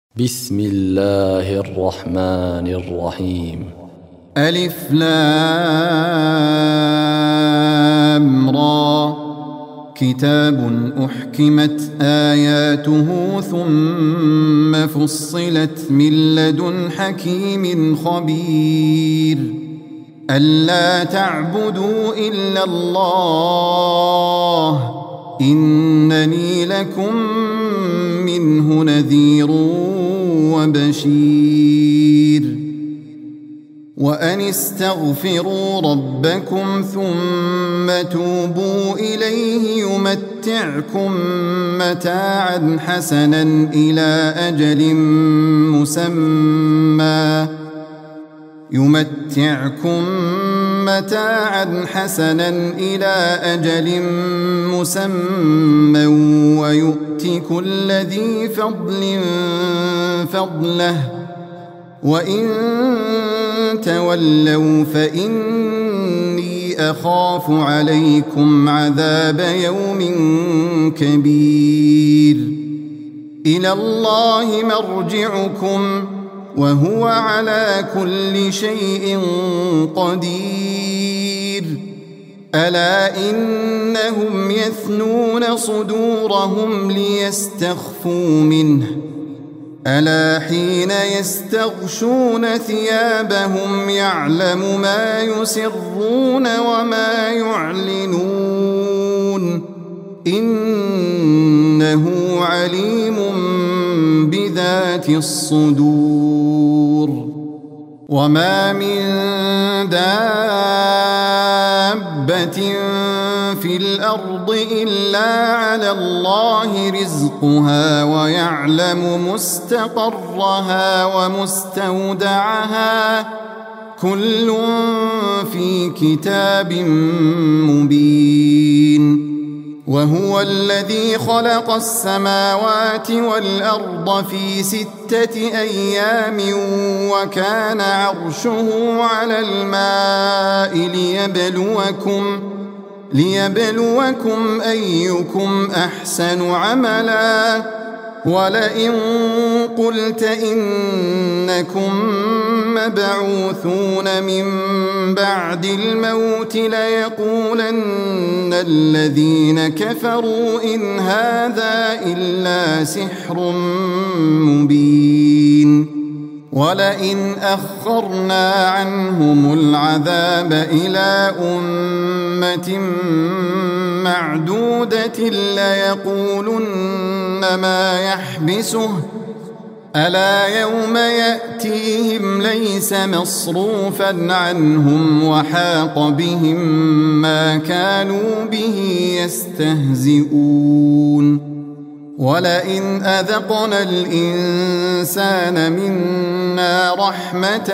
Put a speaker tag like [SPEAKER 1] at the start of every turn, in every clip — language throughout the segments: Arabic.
[SPEAKER 1] بسم الله الرحمن الرحيم.
[SPEAKER 2] ألف لام را. كتاب أحكمت آياته ثم فصلت من لدن حكيم خبير. ألا تعبدوا إلا الله إنني لكم منه نذير وبشير. وأن استغفروا ربكم ثم توبوا إليه يمتعكم متاعا حسنا إلى أجل مسمى ويؤت كل ذي فضل فضله وإن تولوا فإني أخاف عليكم عذاب يوم كبير. إلى الله مرجعكم وهو على كل شيء قدير. ألا إنهم يثنون صدورهم ليستخفوا منه ألا حين يستغشون ثيابهم يعلم ما يسرون وما يعلنون إنه عليم بذات الصدور. وما من دابة في الأرض إلا على الله رزقها ويعلم مستقرها ومستودعها كل في كتاب مبين. وهو الذي خلق السماوات والأرض في 6 أيام وكان عرشه على الماء ليبلوكم أيكم أحسن عملا. ولئن قلت إنكم مبعوثون من بعد الموت ليقولن الذين كفروا إن هذا إلا سحر مبين. ولئن أخرنا عنهم العذاب إلى أمة معدودة ليقولن ما يحبسه ألا يوم يأتيهم ليس مصروفا عنهم وحاق بهم ما كانوا به يستهزئون. ولئن أذقنا الإنسان منا رحمة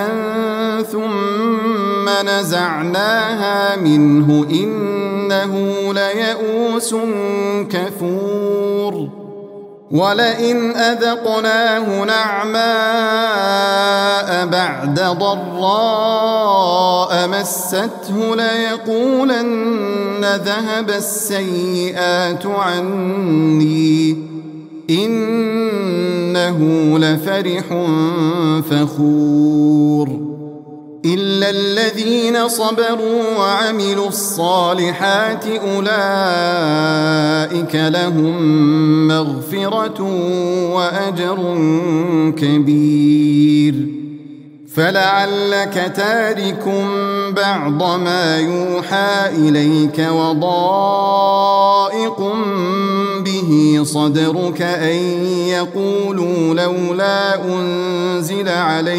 [SPEAKER 2] ثم نزعناها منه إنه ليئوس كفور. ولئن أذقناه نعماء بعد ضراء مسته ليقولن ذهب السيئات عني إنه لفرح فخور. إلا الذين صبروا وعملوا الصالحات أولئك لهم مغفرة وأجر كبير. فلعلك تارك بعض ما يوحى إليك وضائق به صدرك أن يقولوا لولا أنزل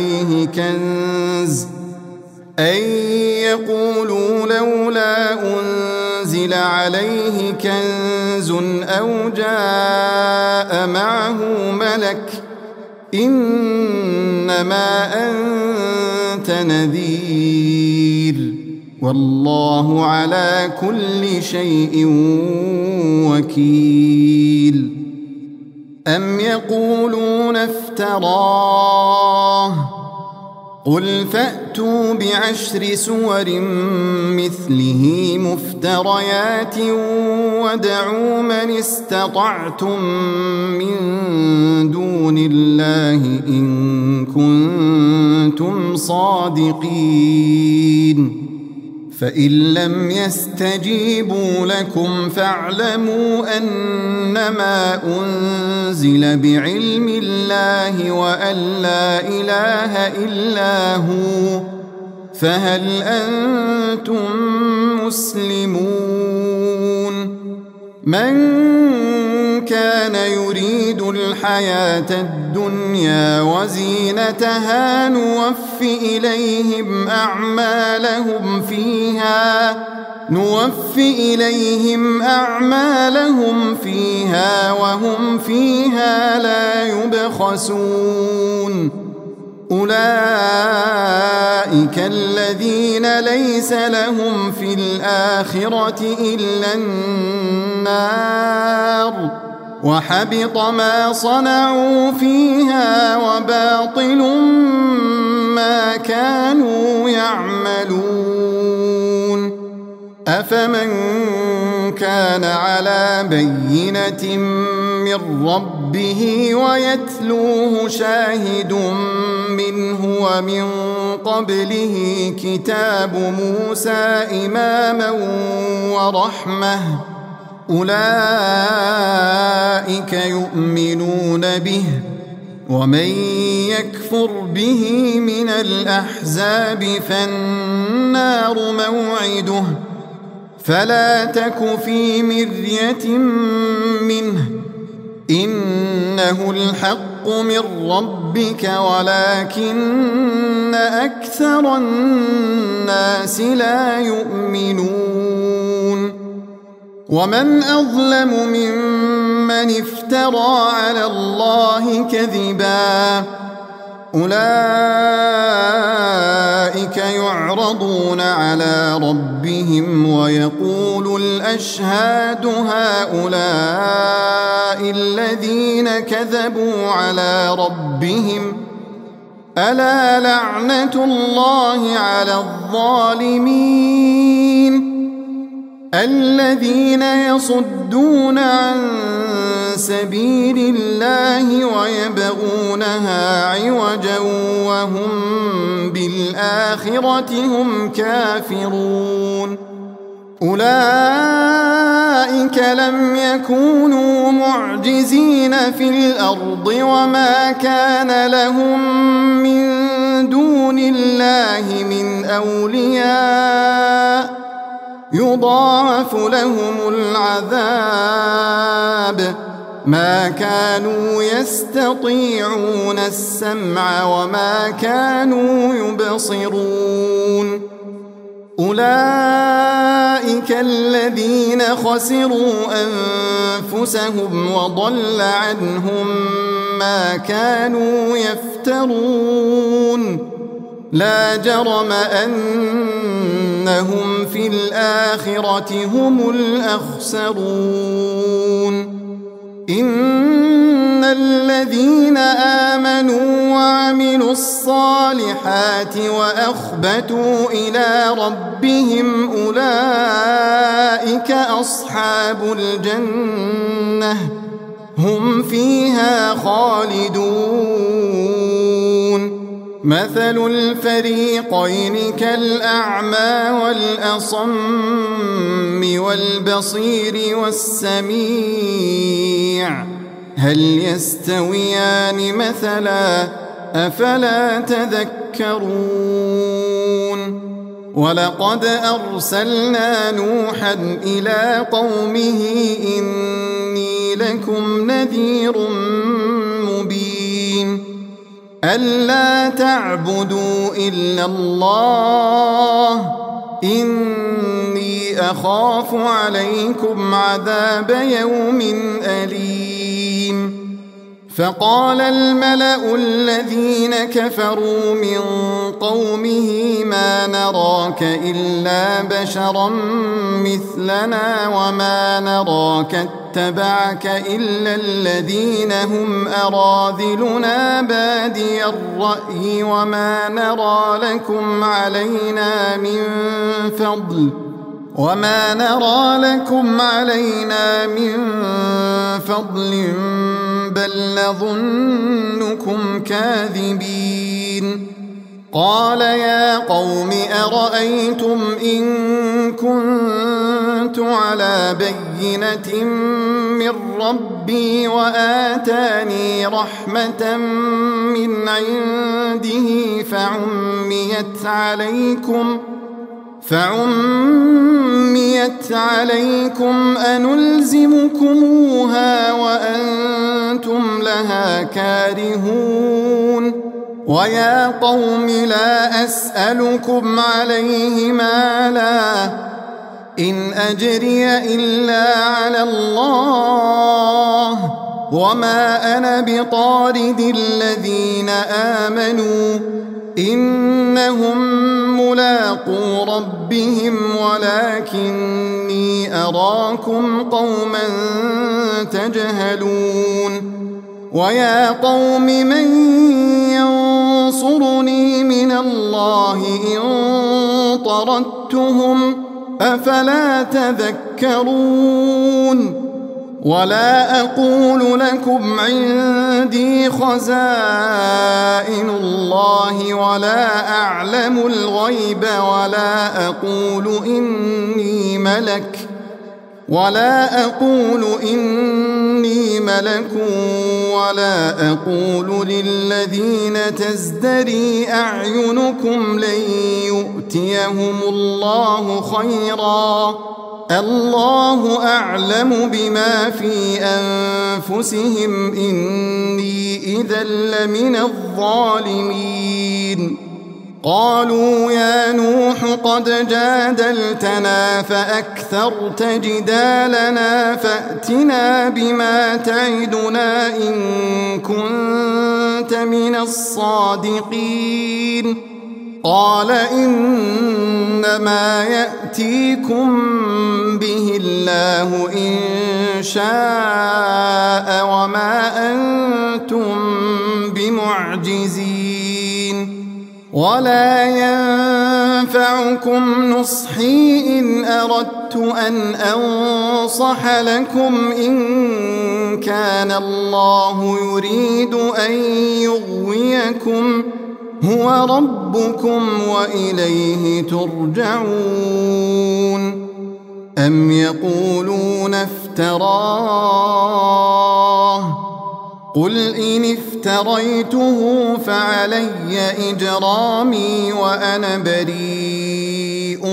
[SPEAKER 2] عليه كنز أو جاء معه ملك إنما أنت نذير والله على كل شيء وكيل. أم يقولون افتراه قل فأتوا ب10 سور مثله مفتريات وادعوا من استطعتم من دون الله إن كنتم صادقين فإن لم يستجيبوا لكم فاعلموا أنما أنزل بعلم الله وأن لا إله إلا هو فهل أنتم مسلمون من كان يريد الحياة الدنيا وزينتها نوف إليهم أعمالهم فيها وهم فيها لا يبخسون أولئك الذين ليس لهم في الآخرة إلا النار وحبط ما صنعوا فيها وباطل ما كانوا يعملون أفمن كان على بينة من ربه ويتلوه شاهد منه ومن قبله كتاب موسى إماما ورحمة أولئك يؤمنون به ومن يكفر به من الأحزاب فالنار موعده فلا تك في مرية منه إنه الحق من ربك ولكن أكثر الناس لا يؤمنون ومن أظلم ممن افترى على الله كذبا أولئك يعرضون على ربهم ويقول الأشهاد هؤلاء الذين كذبوا على ربهم ألا لعنة الله على الظالمين الذين يصدون عن سبيل الله ويبغونها عوجا وهم بالآخرة هم كافرون أولئك لم يكونوا معجزين في الأرض وما كان لهم من دون الله من أولياء يضاعف لهم العذاب ما كانوا يستطيعون السمع وما كانوا يبصرون أولئك الذين خسروا أنفسهم وضل عنهم ما كانوا يفترون لا جرم أنهم في الآخرة هم الأخسرون إن الذين آمنوا وعملوا الصالحات وأخبتوا إلى ربهم أولئك أصحاب الجنة هم فيها خالدون مثل الفريقين كالأعمى والأصم والبصير والسميع هل يستويان مثلا أفلا تذكرون ولقد أرسلنا نوحا إلى قومه إني لكم نذير مبين ألا تعبدوا إلا الله إني أخاف عليكم عذاب يوم أليم فقال الملأ الذين كفروا من قومه ما نراك إلا بشرا مثلنا وما نراك اتبعك إلا الذين هم أراذلنا بادي الرأي وما نرى لكم علينا من فضل بل نظنكم كاذبين. قال يا قوم أرأيتم إن كنت على بينة من ربي وآتاني رحمة من عنده فعميت عليكم أنلزمكموها وأنتم لها كارهون. ويا قوم لا أسألكم عليه مالا إن أجري إلا على الله وما أنا بطارد الذين آمنوا إنهم ملاقو ربهم ولكني أراكم قوما تجهلون. ويا قوم من ينصرني من الله إن طردتهم أفلا تذكرون. ولا أقول لكم عندي خزائن الله ولا أعلم الغيب ولا أقول إني ملك ولا أقول للذين تزدري أعينكم لن يؤتيهم الله خيرا الله أعلم بما في أنفسهم إني إذا لمن الظالمين. قالوا يا نوح قد جادلتنا فأكثرت جدالنا فأتنا بما تعدنا إن كنت من الصادقين. قال إنما يأتيكم به الله إن شاء وما أنتم بمعجزين. ولا ينفعكم نصحي إن أردت أن أنصح لكم إن كان الله يريد أن يغويكم هو ربكم وإليه ترجعون. أم يقولون افتراه قل إن افتريته فعلي إجرامي وأنا بريء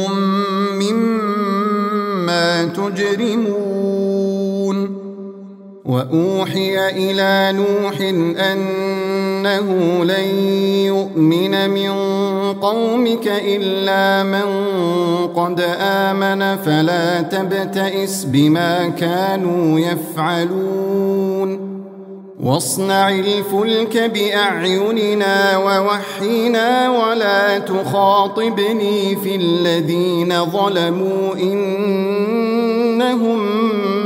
[SPEAKER 2] مما تجرمون. وأوحي إلى نوح أنه لن يؤمن من قومك إلا من قد آمن فلا تبتئس بما كانوا يفعلون. واصنع الفلك بأعيننا ووحينا ولا تخاطبني في الذين ظلموا إنهم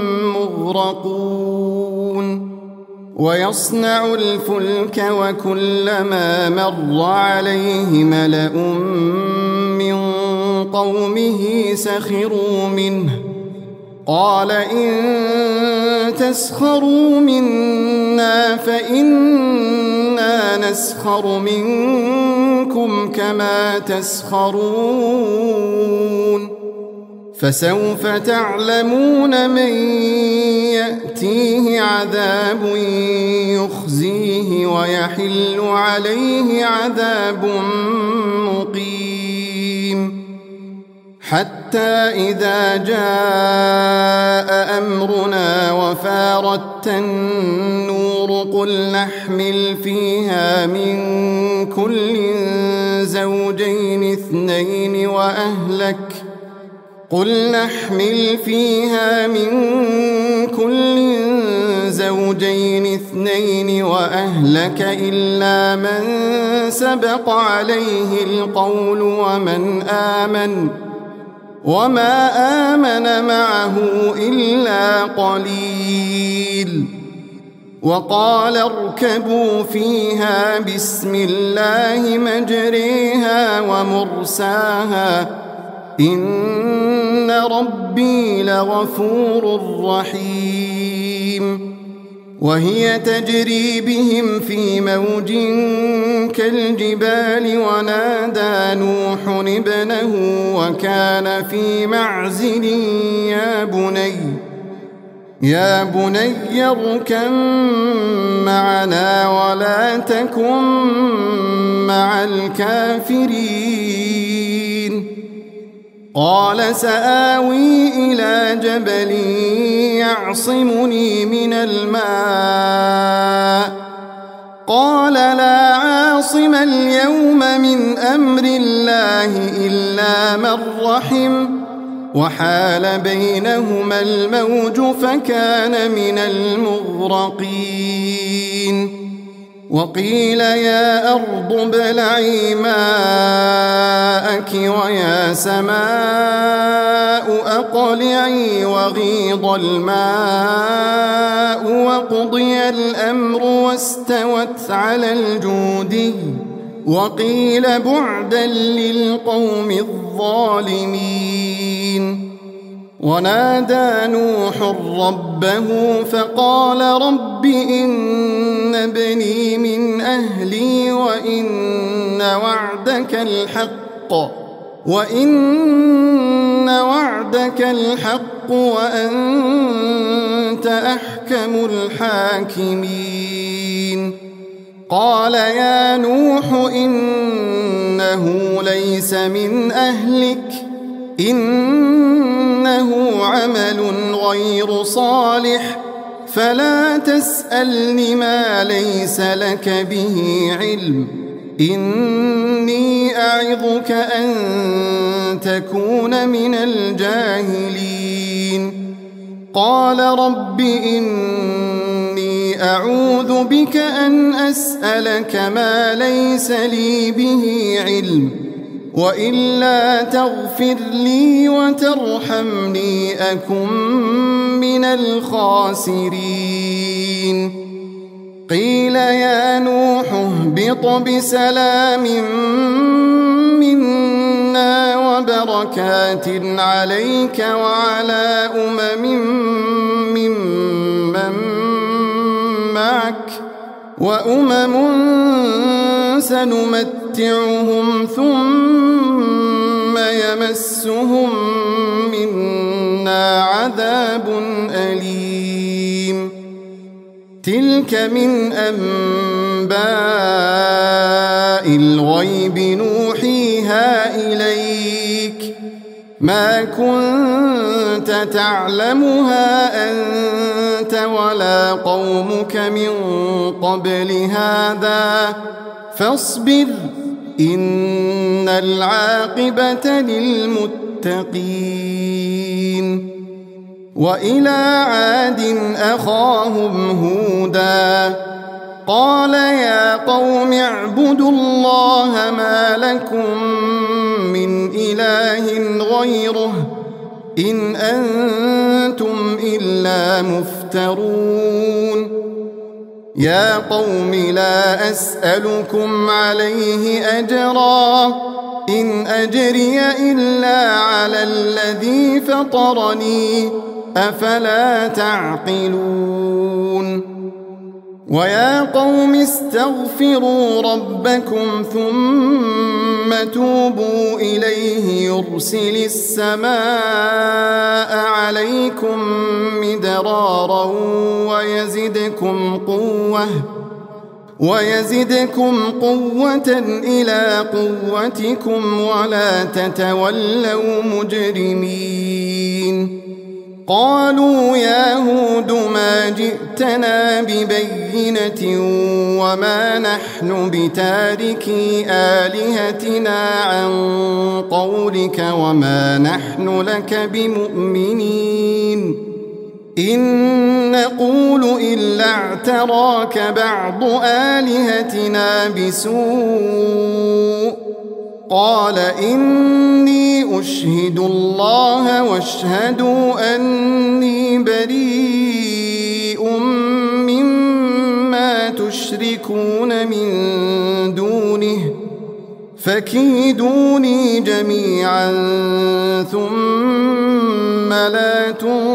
[SPEAKER 2] مغرقون. ويصنع الفلك وكلما مر عليه ملأ من قومه سخروا منه قال إن تسخروا منا فإنا نسخر منكم كما تسخرون. فسوف تعلمون من يأتيه عذاب يخزيه ويحل عليه عذاب مقيم. حتى إذا جاء أمرنا وفارت النور قل نحمل فيها من كل زوجين اثنين وأهلك إلا من سبق عليه القول ومن آمن وما آمن معه إلا قليل. وقال اركبوا فيها بسم الله مجريها ومرساها إن ربي لغفور رحيم. وهي تجري بهم في موج كالجبال ونادى نوح ابنه وكان في معزل يا بني اركب معنا ولا تكن مع الكافرين. قال سآوي إلى جبل يعصمني من الماء قال لا عاصم اليوم من أمر الله إلا من رحم وحال بينهما الموج فكان من المغرقين. وقيل يا أرض ابلعي ماءك ويا سماء أقلعي وغيض الماء وقضي الأمر واستوت على الجودي وقيل بعدا للقوم الظالمين. ونادى نوح ربه فقال رب إن ابني من أهلي وإن وعدك الحق وأنت أحكم الحاكمين. قال يا نوح إنه ليس من أهلك إنه عمل غير صالح فلا تسألني ما ليس لك به علم إني أعظك أن تكون من الجاهلين. قال رب إني أعوذ بك أن أسألك ما ليس لي به علم وإلا تغفر لي وترحمني أكن من الخاسرين. قيل يا نوح اهبط بسلام منا وبركات عليك وعلى ممن معك وأمم سنمتعهم ثم يمسهم منا عذاب أليم. تلك من أنباء الغيب نوحيها إليك ما كنت تعلمها أنت ولا قومك من قبل هذا فاصبر إن العاقبة للمتقين. وإلى عاد أخاهم هودا قال يا قوم اعبدوا الله ما لكم من إله غيره إن أنتم إلا مفترون. يا قوم لا أسألكم عليه أجرا إن أجري إلا على الذي فطرني أفلا تعقلون. ويا قوم استغفروا ربكم ثم توبوا إليه يرسل السماء عليكم مدرارا ويزدكم قوة إلى قوتكم ولا تتولوا مجرمين. قالوا يا هود ما جئتنا ببينة وما نحن بتاركي آلهتنا عن قولك وما نحن لك بمؤمنين إن نقول إلا اعتراك بعض آلهتنا بسوء قال إني أشهد الله واشهدوا أني بريء مما تشركون من دونه فكيدوني جميعا ثم لا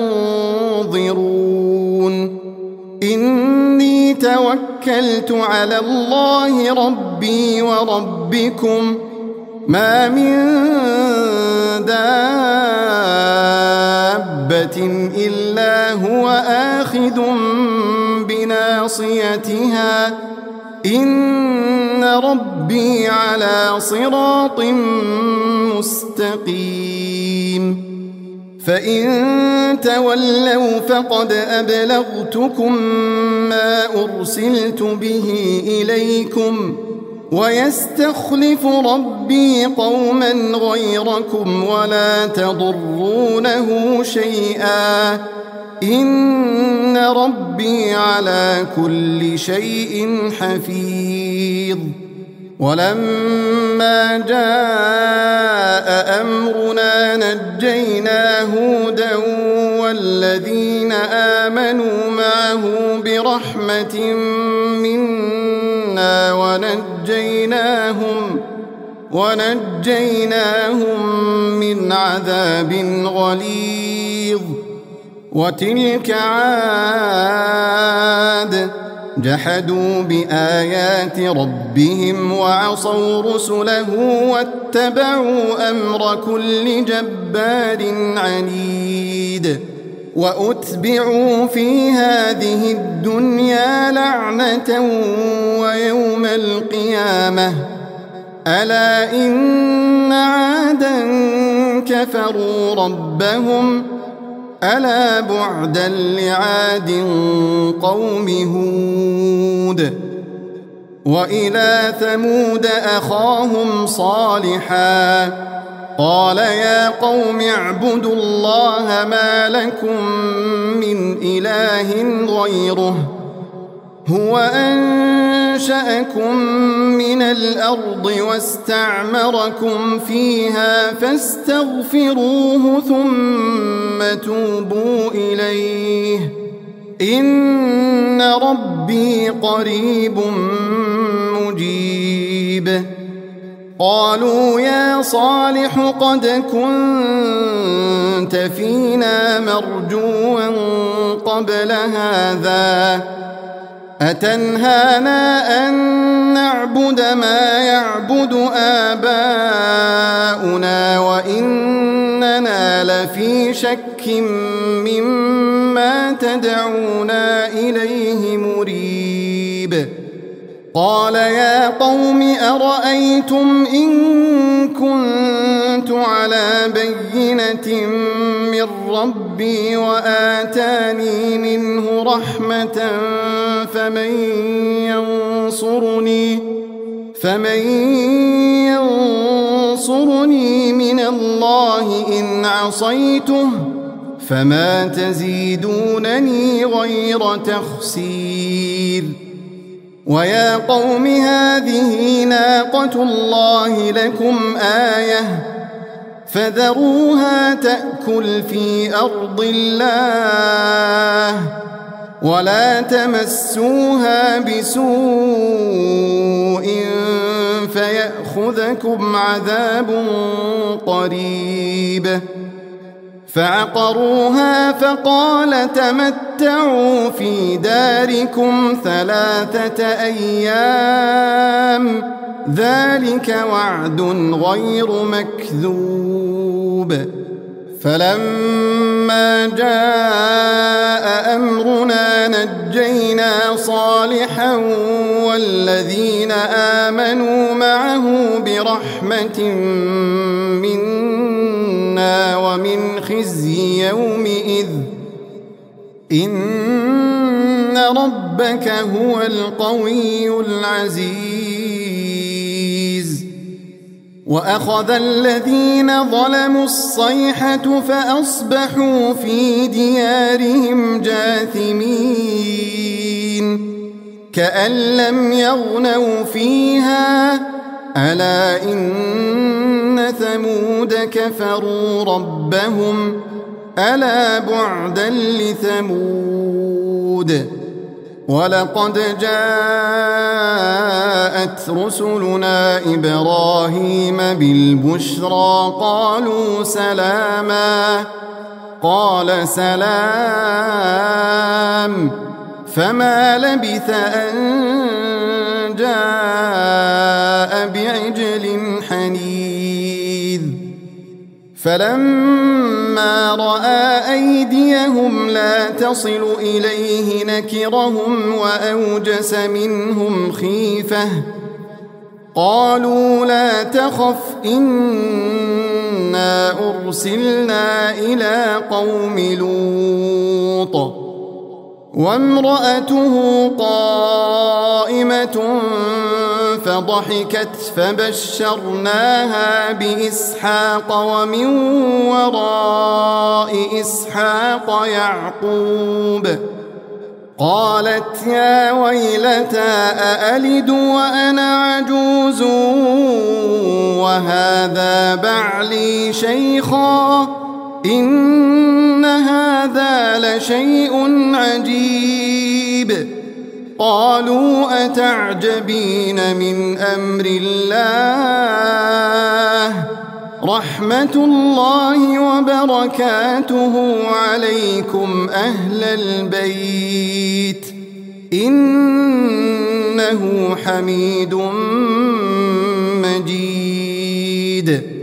[SPEAKER 2] تنظرون إني توكلت على الله ربي وربكم ما من دابة إلا هو آخذ بناصيتها إن ربي على صراط مستقيم فإن تولوا فقد أبلغتكم ما أرسلت به إليكم ويستخلف ربي قوما غيركم ولا تضرونه شيئا إن ربي على كل شيء حفيظ ولما جاء أمرنا نجينا هودا والذين آمنوا معه برحمة منا ونجيناهم من عذاب غليظ وتلك عاد جحدوا بآيات ربهم وعصوا رسله واتبعوا أمر كل جبار عنيد وأتبعوا في هذه الدنيا لعنة ويوم القيامة ألا إن عادا كفروا ربهم ألا بعدا لعاد قوم هود وإلى ثمود أخاهم صالحا قال يا قوم اعبدوا الله ما لكم من إله غيره هو أنشأكم من الأرض واستعمركم فيها فاستغفروه ثم توبوا إليه إن ربي قريب مجيب قالوا يا صالح قد كنت فينا مرجوا قبل هذا أتنهانا أن نعبد ما يعبد آباؤنا وإننا لفي شك مما تدعونا إليه مريب قال يا قوم أرأيتم إن كنت على بينة من ربي وآتاني منه رحمة فمن ينصرني من الله إن عصيته فما تزيدونني غير تخسير ويا قوم هذه ناقة الله لكم آية فذروها تأكل في أرض الله ولا تمسوها بسوء فيأخذكم عذاب قريب فعقروها فقال تمتعوا في داركم 3 أيام ذلك وعد غير مكذوب فلما جاء أمرنا نجينا صالحا والذين آمنوا معه برحمة منا ومن خزي يومئذ إن ربك هو القوي العزيز وأخذ الذين ظلموا الصيحة فأصبحوا في ديارهم جاثمين كأن لم يغنوا فيها ألا إن ثمود كفروا ربهم ألا بعدا لثمود ولقد جاءت رسلنا إبراهيم بالبشرى قالوا سلاما قال سلام فما لبث أن جاء بعجل حنيذ فلما رأى أيديهم لا تصل إليه نكرهم وأوجس منهم خيفة قالوا لا تخف إنا أرسلنا إلى قوم لوط وامرأته قائمة فضحكت فبشرناها بإسحاق ومن وراء إسحاق يعقوب قالت يا ويلتى أألد وأنا عجوز وهذا بعلي شيخا إن هذا لشيء عجيب قالوا أتعجبين من أمر الله رحمة الله وبركاته عليكم أهل البيت إنه حميد مجيد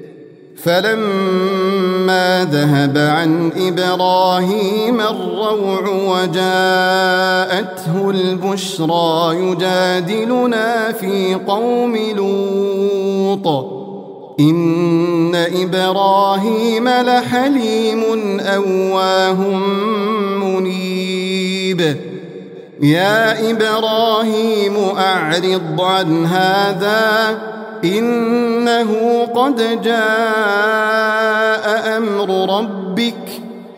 [SPEAKER 2] فلما ذهب عن إبراهيم الروع وجاءته البشرى يجادلنا في قوم لوط إن إبراهيم لحليم أواه منيب يا إبراهيم أعرض عن هذا إنه قد جاء أمر ربك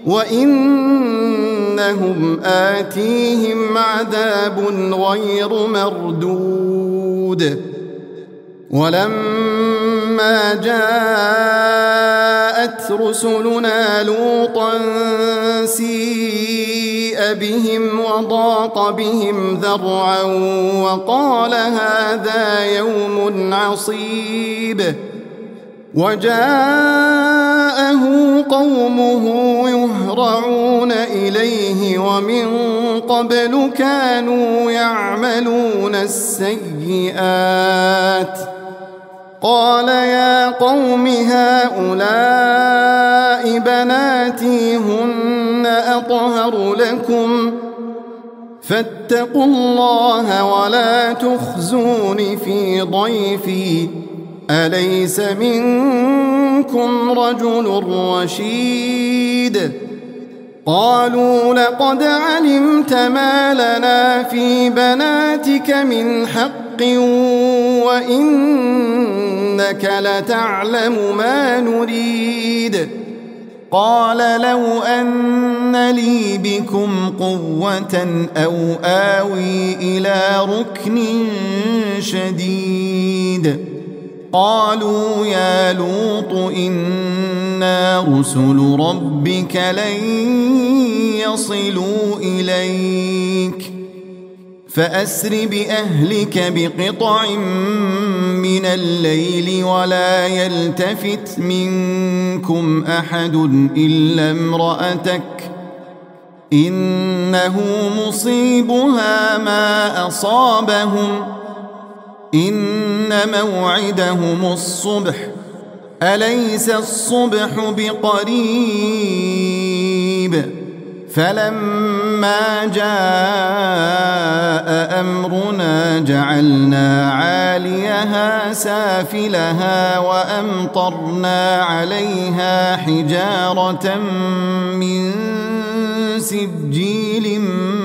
[SPEAKER 2] وإنهم آتيهم عذاب غير مردود ولما جاءت رسلنا لوطا سيء بهم وضاق بهم ذرعا وقال هذا يوم عصيب وجاءه قومه يهرعون إليه ومن قبل كانوا يعملون السيئات قال يا قوم هؤلاء بناتي هن أطهر لكم فاتقوا الله ولا تخزون في ضيفي أليس منكم رجل رشيد قالوا لقد علمت ما لنا في بناتك من حق وإنك لتعلم ما نريد قال لو أن لي بكم قوة أو آوي إلى ركن شديد قالوا يا لوط إنا رسل ربك لن يصلوا إليك فأسر بأهلك بقطع من الليل ولا يلتفت منكم أحد إلا امرأتك إنه مصيبها ما أصابهم إن موعدهم الصبح أليس الصبح بقريب فلما جاء أمرنا جعلنا عاليها سافلها وأمطرنا عليها حجارة من سجيل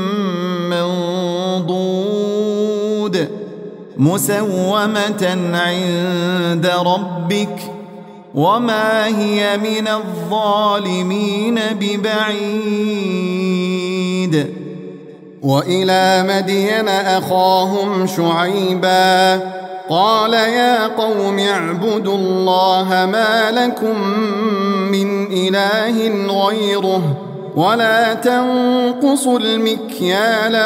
[SPEAKER 2] منضود مسومة عند ربك وما هي من الظالمين ببعيد وإلى مدين أخاهم شعيبا قال يا قوم اعبدوا الله ما لكم من إله غيره ولا تنقصوا المكيال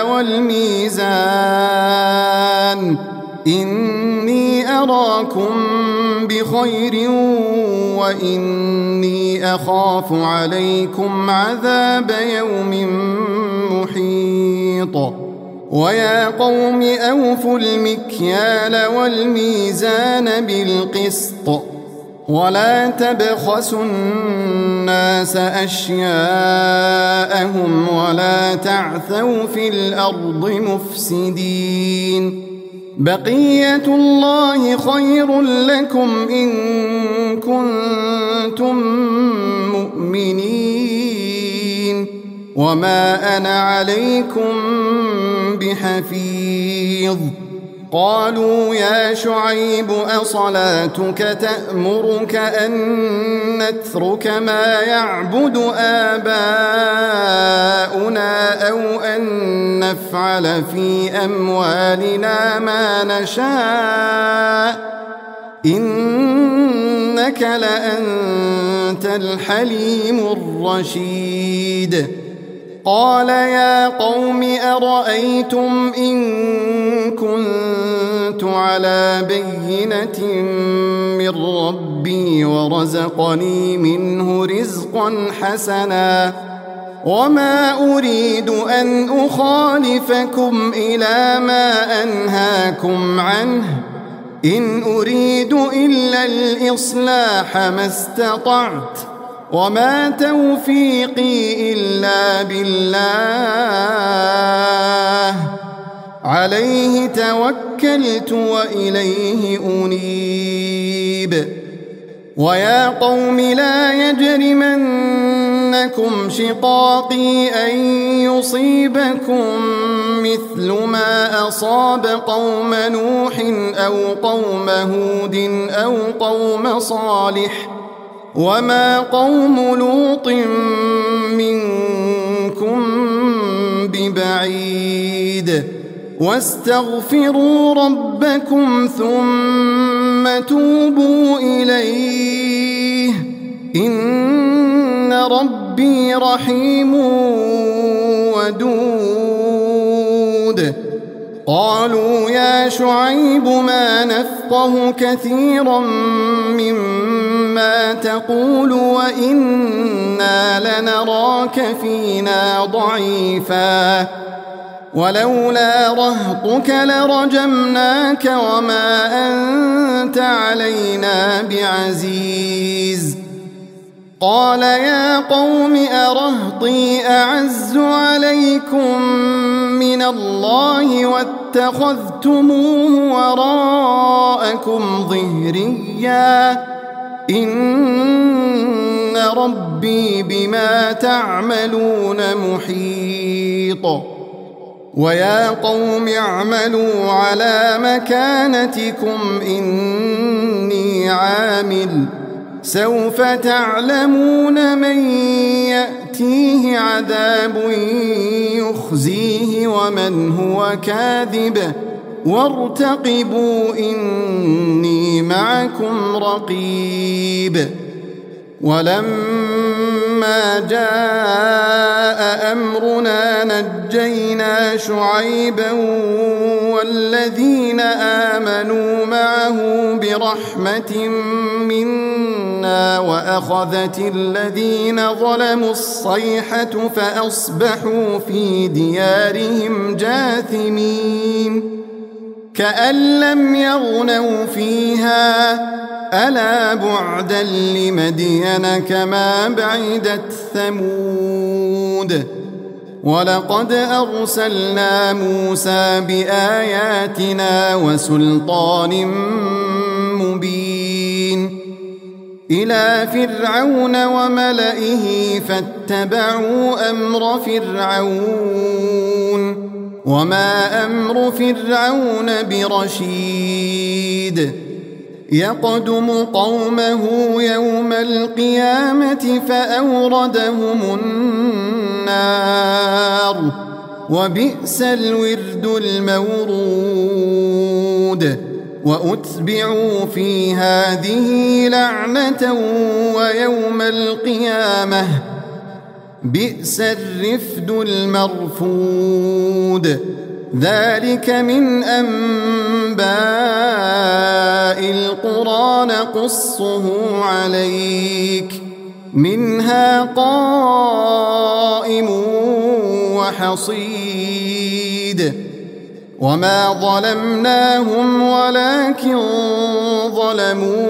[SPEAKER 2] والميزان إني أراكم بخير وإني أخاف عليكم عذاب يوم محيط ويا قوم أوفوا المكيال والميزان بالقسط ولا تبخسوا الناس أشياءهم ولا تعثوا في الأرض مفسدين بقية الله خير لكم إن كنتم مؤمنين وما أنا عليكم بحفيظ قالوا يا شعيب أصلاتك تأمرك أن نترك ما يعبد آباؤنا أو أن نفعل في أموالنا ما نشاء إنك لأنت الحليم الرشيد قال يا قوم أرأيتم إن كنت على بينة من ربي ورزقني منه رزقا حسنا وما أريد أن أخالفكم إلى ما أنهاكم عنه إن أريد إلا الإصلاح ما استطعت وما توفيقي إلا بالله عليه توكلت وإليه أنيب ويا قوم لا يجرمنكم شقاقي أن يصيبكم مثل ما أصاب قوم نوح أو قوم هود أو قوم صالح وما قوم لوط منكم ببعيد واستغفروا ربكم ثم توبوا إليه إن ربي رحيم ودود قالوا يا شعيب ما نفقه كثيرا مما تقول وإنا لنراك فينا ضعيفا ولولا رهطك لرجمناك وما أنت علينا بعزيز قال يا قوم أرهطي أعز عليكم من الله واتخذتموه وراءكم ظهريا إن ربي بما تعملون محيط ويا قوم اعملوا على مكانتكم إني عامل سوف تعلمون من يأتيه عذاب يخزيه ومن هو كاذب وارتقبوا إني معكم رقيب ولما جاء أمرنا نجينا شعيبا والذين آمنوا معه برحمة منا وأخذت الذين ظلموا الصيحة فأصبحوا في ديارهم جاثمين كأن لم يغنوا فيها ألا بعدا لمدين كما بعدت ثمود ولقد أرسلنا موسى بآياتنا وسلطان مبين إلى فرعون وملئه فاتبعوا أمر فرعون وما أمر فرعون برشيد يقدم قومه يوم القيامة فأوردهم النار وبئس الورد المورود وأتبعوا في هذه لعنة ويوم القيامة بئس الرفد المرفود ذلك من أنباء القرى نقصه عليك منها قائم وحصيد وما ظلمناهم ولكن ظلموا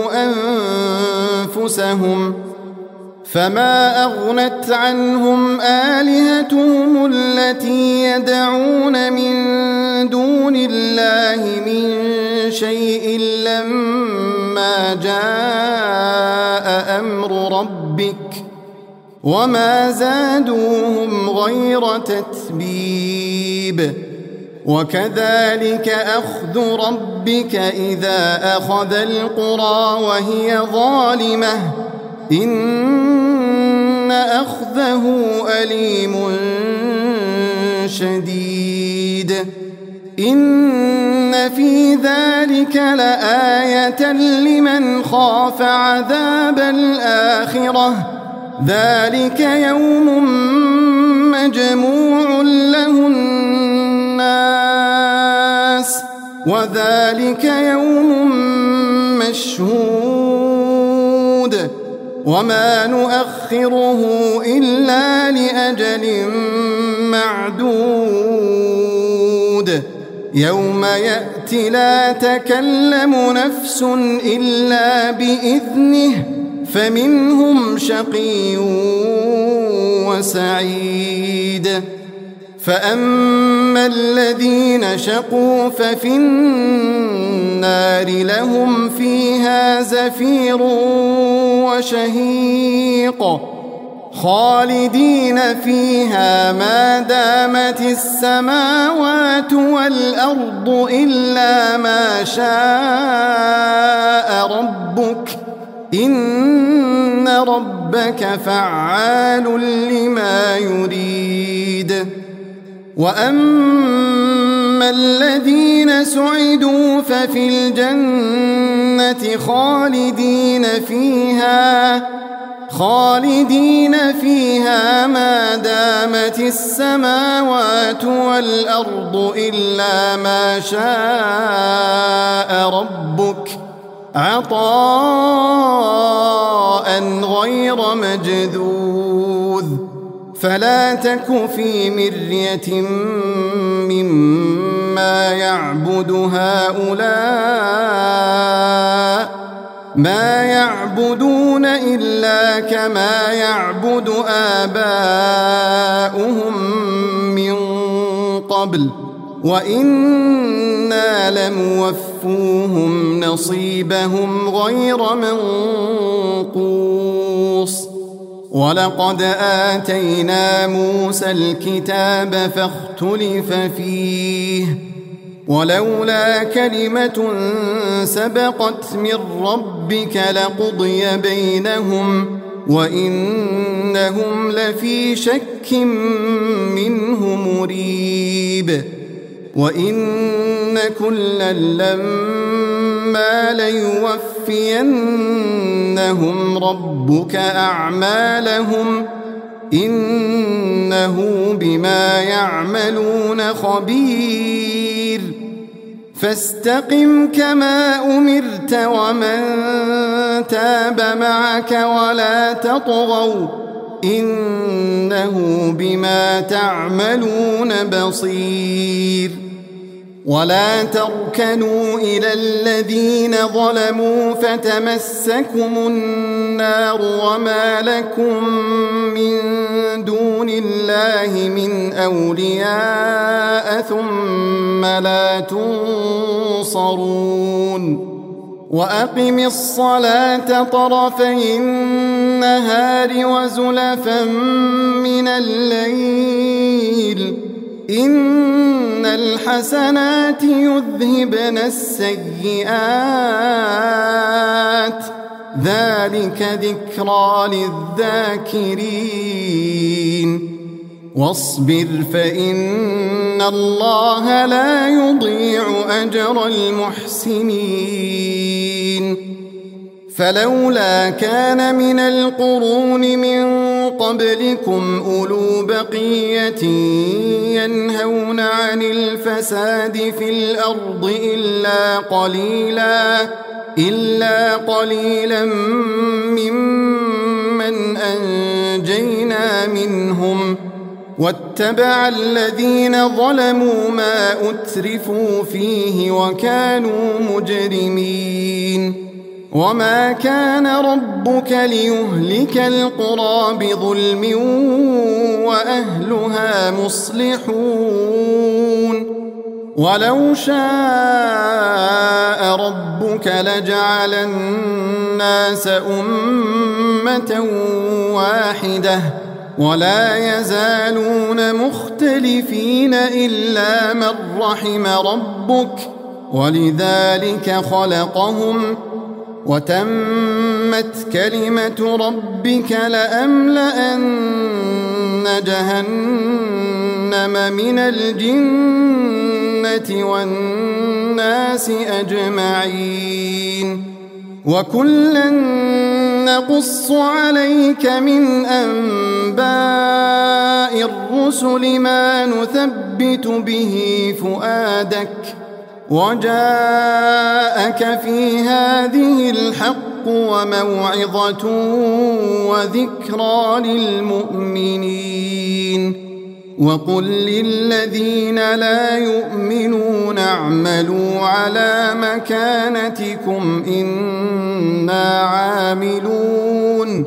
[SPEAKER 2] أنفسهم فما أغنت عنهم آلهتهم التي يدعون من دون الله من شيء لما جاء أمر ربك وما زادوهم غير تتبيب وكذلك أخذ ربك إذا أخذ القرى وهي ظالمة إن أخذه أليم شديد إن في ذلك لآية لمن خاف عذاب الآخرة ذلك يوم مجموع له الناس وذلك يوم مشهود وما نؤخره إلا لأجل معدود يوم يأتي لا تكلم نفس إلا بإذنه فمنهم شقي وسعيد فأما الذين شقوا ففي النار لهم فيها زفير وشهيق خالدين فيها ما دامت السماوات والأرض إلا ما شاء ربك إن ربك فعال لما يريد وأما الذين سعدوا ففي الجنة خالدين فيها ما دامت السماوات والأرض إلا ما شاء ربك عطاء غير مجذوذ فلا تك في مرية مما يعبد هؤلاء ما يعبدون إلا كما يعبد آباؤهم من قبل وإنا لموفوهم نصيبهم غير منقوص ولقد آتينا موسى الكتاب فاختلف فيه ولولا كلمة سبقت من ربك لقضي بينهم وإنهم لفي شك منه مريب وإن كلا لما ليوفينهم ربك أعمالهم إنه بما يعملون خبير فاستقم كما أمرت ومن تاب معك ولا تطغوا إنه بما تعملون بصير ولا تركنوا إلى الذين ظلموا فتمسكم النار وما لكم من دون الله من أولياء ثم لا تنصرون وأقم الصلاة طرفي النهار وزلفا من الليل إن الحسنات يذهبن السيئات ذلك ذكرى للذاكرين واصبر فإن الله لا يضيع أجر المحسنين فلولا كان من القرون من قبلكم أولو بقية ينهون عن الفساد في الأرض إلا قليلا ممن أنجينا منهم واتبع الذين ظلموا ما أترفوا فيه وكانوا مجرمين وما كان ربك ليهلك القرى بظلم وأهلها مصلحون ولو شاء ربك لجعل الناس أمة واحدة ولا يزالون مختلفين إلا من رحم ربك ولذلك خلقهم وتمت كلمة ربك لأملأن جهنم من الجنة والناس أجمعين وكلا نقص عليك من أنباء الرسل ما نثبت به فؤادك وجاءك في هذه الحق وموعظة وذكرى للمؤمنين وقل للذين لا يؤمنون اعملوا على مكانتكم إنا عاملون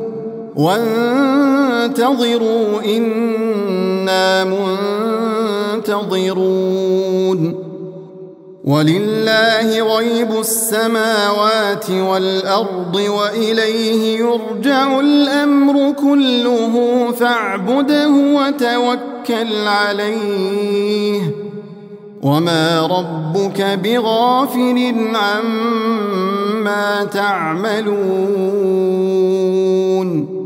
[SPEAKER 2] وانتظروا إنا منتظرون ولله غيب السماوات والأرض وإليه يرجع الأمر كله فاعبده وتوكل عليه وما ربك بغافل عما تعملون